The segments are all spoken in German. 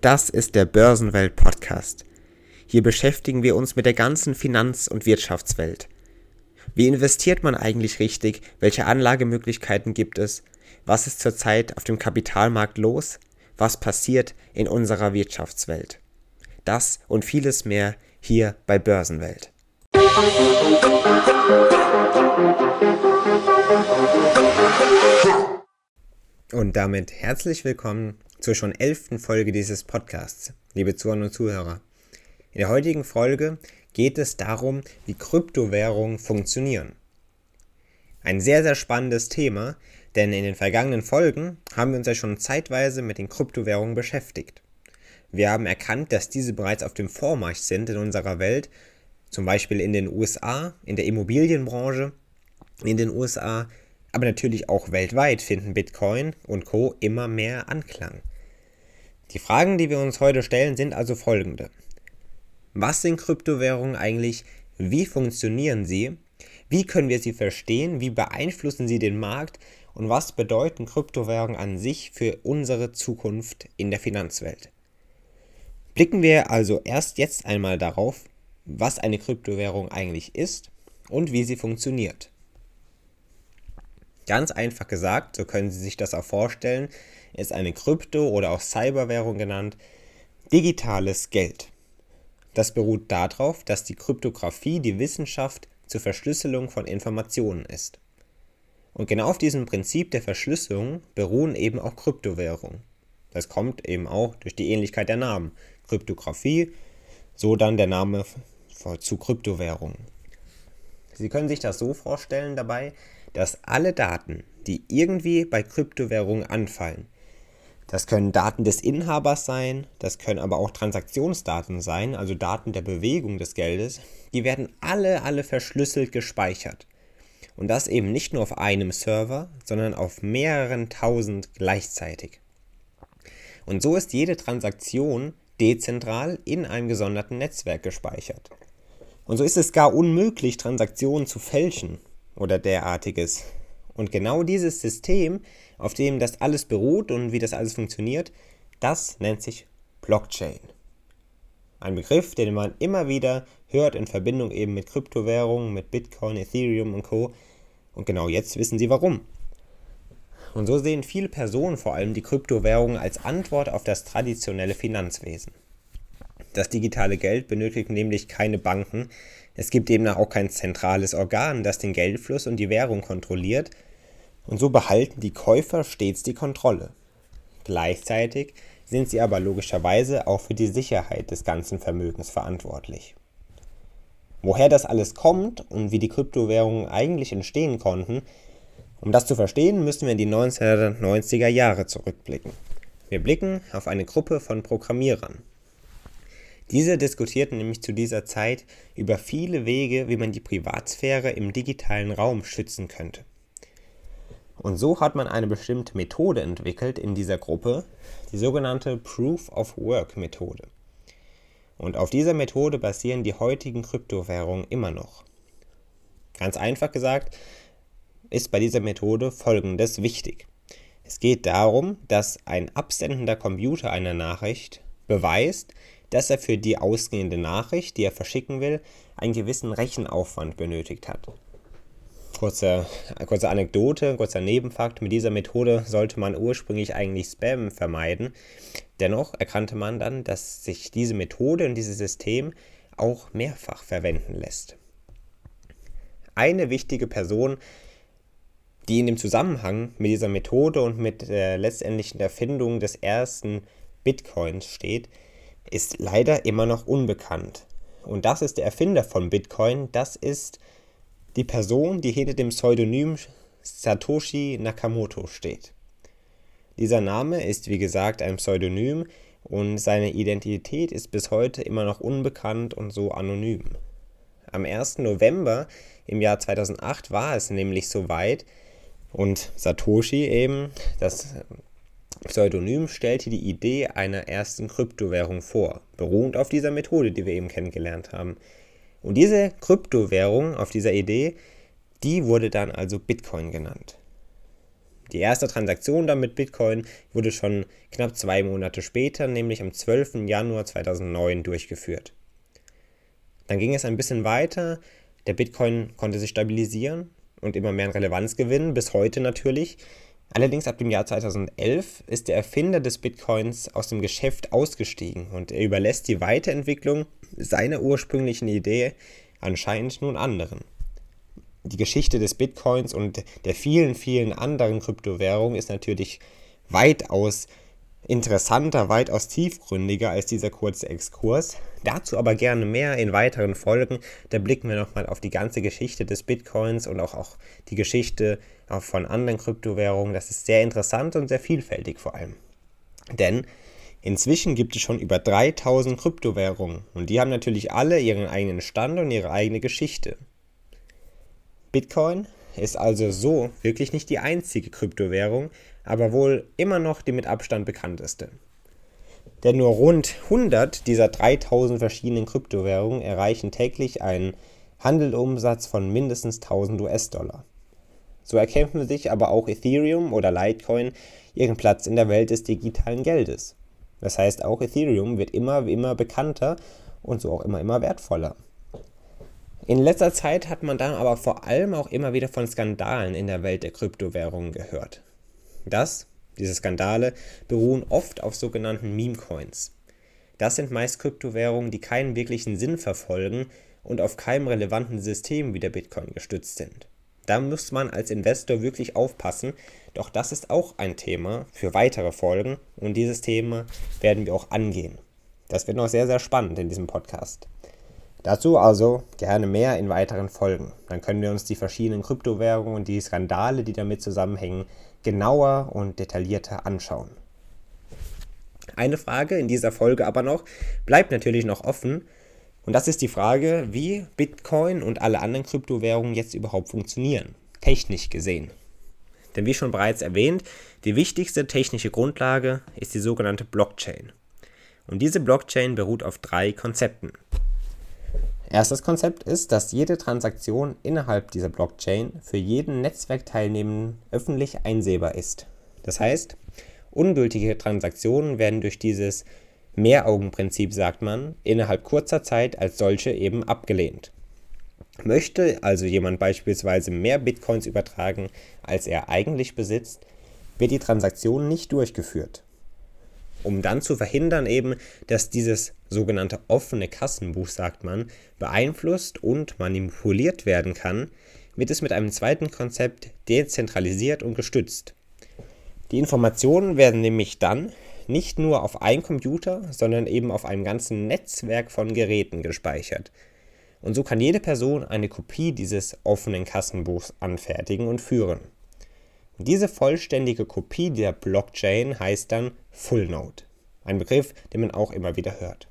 Das ist der Börsenwelt-Podcast. Hier beschäftigen wir uns mit der ganzen Finanz- und Wirtschaftswelt. Wie investiert man eigentlich richtig? Welche Anlagemöglichkeiten gibt es? Was ist zurzeit auf dem Kapitalmarkt los? Was passiert in unserer Wirtschaftswelt? Das und vieles mehr hier bei Börsenwelt. Und damit herzlich willkommen zur schon 11. Folge dieses Podcasts, liebe Zuhörer und Zuhörer. In der heutigen Folge geht es darum, wie Kryptowährungen funktionieren. Ein sehr, sehr spannendes Thema, denn in den vergangenen Folgen haben wir uns ja schon zeitweise mit den Kryptowährungen beschäftigt. Wir haben erkannt, dass diese bereits auf dem Vormarsch sind in unserer Welt, zum Beispiel in den USA, in der Immobilienbranche in den USA, aber natürlich auch weltweit finden Bitcoin und Co. immer mehr Anklang. Die Fragen, die wir uns heute stellen, sind also folgende. Was sind Kryptowährungen eigentlich? Wie funktionieren sie? Wie können wir sie verstehen? Wie beeinflussen sie den Markt? Und was bedeuten Kryptowährungen an sich für unsere Zukunft in der Finanzwelt? Blicken wir also erst jetzt einmal darauf, was eine Kryptowährung eigentlich ist und wie sie funktioniert. Ganz einfach gesagt, so können Sie sich das auch vorstellen, ist eine Krypto- oder auch Cyberwährung genannt, digitales Geld. Das beruht darauf, dass die Kryptographie die Wissenschaft zur Verschlüsselung von Informationen ist. Und genau auf diesem Prinzip der Verschlüsselung beruhen eben auch Kryptowährungen. Das kommt eben auch durch die Ähnlichkeit der Namen. Kryptographie, so dann der Name zu Kryptowährungen. Sie können sich das so vorstellen dabei, dass alle Daten, die irgendwie bei Kryptowährungen anfallen, das können Daten des Inhabers sein, das können aber auch Transaktionsdaten sein, also Daten der Bewegung des Geldes, die werden alle verschlüsselt gespeichert. Und das eben nicht nur auf einem Server, sondern auf mehreren tausend gleichzeitig. Und so ist jede Transaktion dezentral in einem gesonderten Netzwerk gespeichert. Und so ist es gar unmöglich, Transaktionen zu fälschen oder derartiges. Und genau dieses System, auf dem das alles beruht und wie das alles funktioniert, das nennt sich Blockchain. Ein Begriff, den man immer wieder hört in Verbindung eben mit Kryptowährungen, mit Bitcoin, Ethereum und Co. Und genau jetzt wissen Sie warum. Und so sehen viele Personen vor allem die Kryptowährungen als Antwort auf das traditionelle Finanzwesen. Das digitale Geld benötigt nämlich keine Banken. Es gibt eben auch kein zentrales Organ, das den Geldfluss und die Währung kontrolliert. Und so behalten die Käufer stets die Kontrolle. Gleichzeitig sind sie aber logischerweise auch für die Sicherheit des ganzen Vermögens verantwortlich. Woher das alles kommt und wie die Kryptowährungen eigentlich entstehen konnten, um das zu verstehen, müssen wir in die 1990er Jahre zurückblicken. Wir blicken auf eine Gruppe von Programmierern. Diese diskutierten nämlich zu dieser Zeit über viele Wege, wie man die Privatsphäre im digitalen Raum schützen könnte. Und so hat man eine bestimmte Methode entwickelt in dieser Gruppe, die sogenannte Proof-of-Work-Methode. Und auf dieser Methode basieren die heutigen Kryptowährungen immer noch. Ganz einfach gesagt ist bei dieser Methode Folgendes wichtig. Es geht darum, dass ein absendender Computer einer Nachricht beweist, dass er für die ausgehende Nachricht, die er verschicken will, einen gewissen Rechenaufwand benötigt hat. Kurze Anekdote, kurzer Nebenfakt, mit dieser Methode sollte man ursprünglich eigentlich Spam vermeiden. Dennoch erkannte man dann, dass sich diese Methode und dieses System auch mehrfach verwenden lässt. Eine wichtige Person, die in dem Zusammenhang mit dieser Methode und mit der letztendlichen Erfindung des ersten Bitcoins steht, ist leider immer noch unbekannt. Und das ist der Erfinder von Bitcoin, das ist die Person, die hinter dem Pseudonym Satoshi Nakamoto steht. Dieser Name ist wie gesagt ein Pseudonym und seine Identität ist bis heute immer noch unbekannt und so anonym. Am 1. November im Jahr 2008 war es nämlich soweit und Satoshi eben, das Pseudonym, stellte die Idee einer ersten Kryptowährung vor, beruhend auf dieser Methode, die wir eben kennengelernt haben. Und diese Kryptowährung auf dieser Idee, die wurde dann also Bitcoin genannt. Die erste Transaktion dann mit Bitcoin wurde schon knapp 2 Monate später, nämlich am 12. Januar 2009 durchgeführt. Dann ging es ein bisschen weiter, der Bitcoin konnte sich stabilisieren und immer mehr an Relevanz gewinnen, bis heute natürlich. Allerdings ab dem Jahr 2011 ist der Erfinder des Bitcoins aus dem Geschäft ausgestiegen und er überlässt die Weiterentwicklung seiner ursprünglichen Idee anscheinend nun anderen. Die Geschichte des Bitcoins und der vielen, vielen anderen Kryptowährungen ist natürlich weitaus interessanter, weitaus tiefgründiger als dieser kurze Exkurs. Dazu aber gerne mehr in weiteren Folgen. Da blicken wir nochmal auf die ganze Geschichte des Bitcoins und auch die Geschichte von anderen Kryptowährungen. Das ist sehr interessant und sehr vielfältig vor allem. Denn inzwischen gibt es schon über 3000 Kryptowährungen und die haben natürlich alle ihren eigenen Stand und ihre eigene Geschichte. Bitcoin ist also so wirklich nicht die einzige Kryptowährung, aber wohl immer noch die mit Abstand bekannteste. Denn nur rund 100 dieser 3000 verschiedenen Kryptowährungen erreichen täglich einen Handelumsatz von mindestens 1000 US-Dollar. So erkämpfen sich aber auch Ethereum oder Litecoin ihren Platz in der Welt des digitalen Geldes. Das heißt, auch Ethereum wird immer bekannter und so auch immer wertvoller. In letzter Zeit hat man dann aber vor allem auch immer wieder von Skandalen in der Welt der Kryptowährungen gehört. Diese Skandale beruhen oft auf sogenannten Meme-Coins. Das sind meist Kryptowährungen, die keinen wirklichen Sinn verfolgen und auf keinem relevanten System wie der Bitcoin gestützt sind. Da muss man als Investor wirklich aufpassen, doch das ist auch ein Thema für weitere Folgen und dieses Thema werden wir auch angehen. Das wird noch sehr, sehr spannend in diesem Podcast. Dazu also gerne mehr in weiteren Folgen. Dann können wir uns die verschiedenen Kryptowährungen und die Skandale, die damit zusammenhängen, genauer und detaillierter anschauen. Eine Frage in dieser Folge aber noch bleibt natürlich noch offen und das ist die Frage, wie Bitcoin und alle anderen Kryptowährungen jetzt überhaupt funktionieren, technisch gesehen. Denn wie schon bereits erwähnt, die wichtigste technische Grundlage ist die sogenannte Blockchain. Und diese Blockchain beruht auf 3 Konzepten. Erstes Konzept ist, dass jede Transaktion innerhalb dieser Blockchain für jeden Netzwerkteilnehmenden öffentlich einsehbar ist. Das heißt, ungültige Transaktionen werden durch dieses Mehraugenprinzip, sagt man, innerhalb kurzer Zeit als solche eben abgelehnt. Möchte also jemand beispielsweise mehr Bitcoins übertragen, als er eigentlich besitzt, wird die Transaktion nicht durchgeführt. Um dann zu verhindern eben, dass dieses sogenannte offene Kassenbuch, sagt man, beeinflusst und manipuliert werden kann, wird es mit einem zweiten Konzept dezentralisiert und gestützt. Die Informationen werden nämlich dann nicht nur auf einem Computer, sondern eben auf einem ganzen Netzwerk von Geräten gespeichert. Und so kann jede Person eine Kopie dieses offenen Kassenbuchs anfertigen und führen. Und diese vollständige Kopie der Blockchain heißt dann Full Node. Ein Begriff, den man auch immer wieder hört.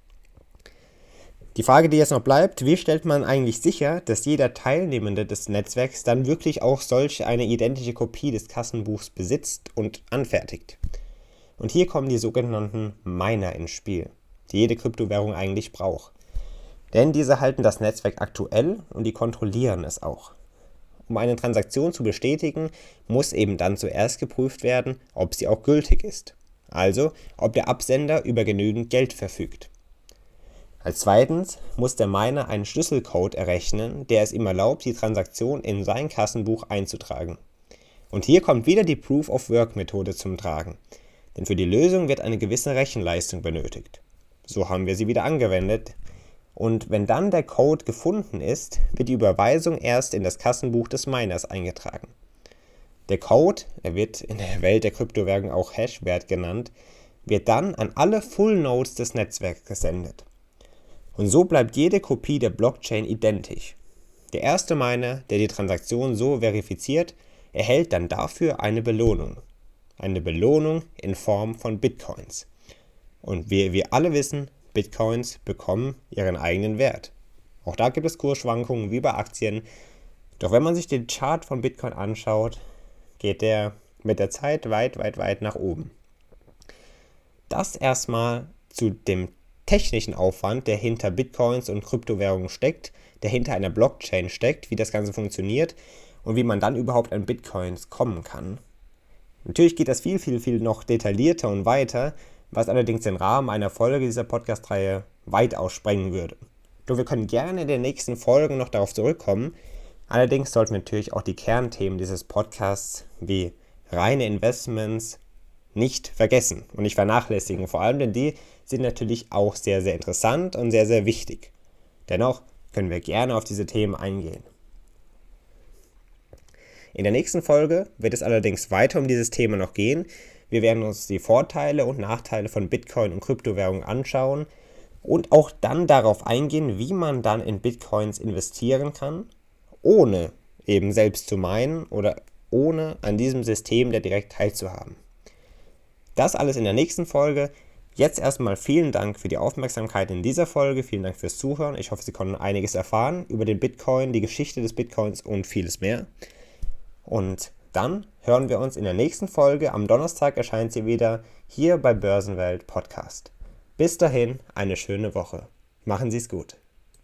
Die Frage, die jetzt noch bleibt, wie stellt man eigentlich sicher, dass jeder Teilnehmende des Netzwerks dann wirklich auch solch eine identische Kopie des Kassenbuchs besitzt und anfertigt? Und hier kommen die sogenannten Miner ins Spiel, die jede Kryptowährung eigentlich braucht. Denn diese halten das Netzwerk aktuell und die kontrollieren es auch. Um eine Transaktion zu bestätigen, muss eben dann zuerst geprüft werden, ob sie auch gültig ist. Also, ob der Absender über genügend Geld verfügt. Als zweitens muss der Miner einen Schlüsselcode errechnen, der es ihm erlaubt, die Transaktion in sein Kassenbuch einzutragen. Und hier kommt wieder die Proof-of-Work-Methode zum Tragen. Denn für die Lösung wird eine gewisse Rechenleistung benötigt. So haben wir sie wieder angewendet. Und wenn dann der Code gefunden ist, wird die Überweisung erst in das Kassenbuch des Miners eingetragen. Der Code, er wird in der Welt der Kryptowährung auch Hashwert genannt, wird dann an alle Full Nodes des Netzwerks gesendet. Und so bleibt jede Kopie der Blockchain identisch. Der erste Miner, der die Transaktion so verifiziert, erhält dann dafür eine Belohnung. Eine Belohnung in Form von Bitcoins. Und wie wir alle wissen, Bitcoins bekommen ihren eigenen Wert. Auch da gibt es Kursschwankungen wie bei Aktien. Doch wenn man sich den Chart von Bitcoin anschaut, geht der mit der Zeit weit nach oben. Das erstmal zu dem technischen Aufwand, der hinter Bitcoins und Kryptowährungen steckt, der hinter einer Blockchain steckt, wie das Ganze funktioniert und wie man dann überhaupt an Bitcoins kommen kann. Natürlich geht das viel noch detaillierter und weiter, was allerdings den Rahmen einer Folge dieser Podcast-Reihe weitaus sprengen würde. Doch wir können gerne in den nächsten Folgen noch darauf zurückkommen. Allerdings sollten wir natürlich auch die Kernthemen dieses Podcasts wie reine Investments nicht vergessen und nicht vernachlässigen. Vor allem, denn die sind natürlich auch sehr interessant und sehr wichtig. Dennoch können wir gerne auf diese Themen eingehen. In der nächsten Folge wird es allerdings weiter um dieses Thema noch gehen. Wir werden uns die Vorteile und Nachteile von Bitcoin und Kryptowährungen anschauen und auch dann darauf eingehen, wie man dann in Bitcoins investieren kann, ohne eben selbst zu meinen oder ohne an diesem System da direkt teilzuhaben. Das alles in der nächsten Folge. Jetzt erstmal vielen Dank für die Aufmerksamkeit in dieser Folge, vielen Dank fürs Zuhören. Ich hoffe, Sie konnten einiges erfahren über den Bitcoin, die Geschichte des Bitcoins und vieles mehr. Und dann hören wir uns in der nächsten Folge. Am Donnerstag erscheint sie wieder hier bei Börsenwelt Podcast. Bis dahin eine schöne Woche. Machen Sie es gut.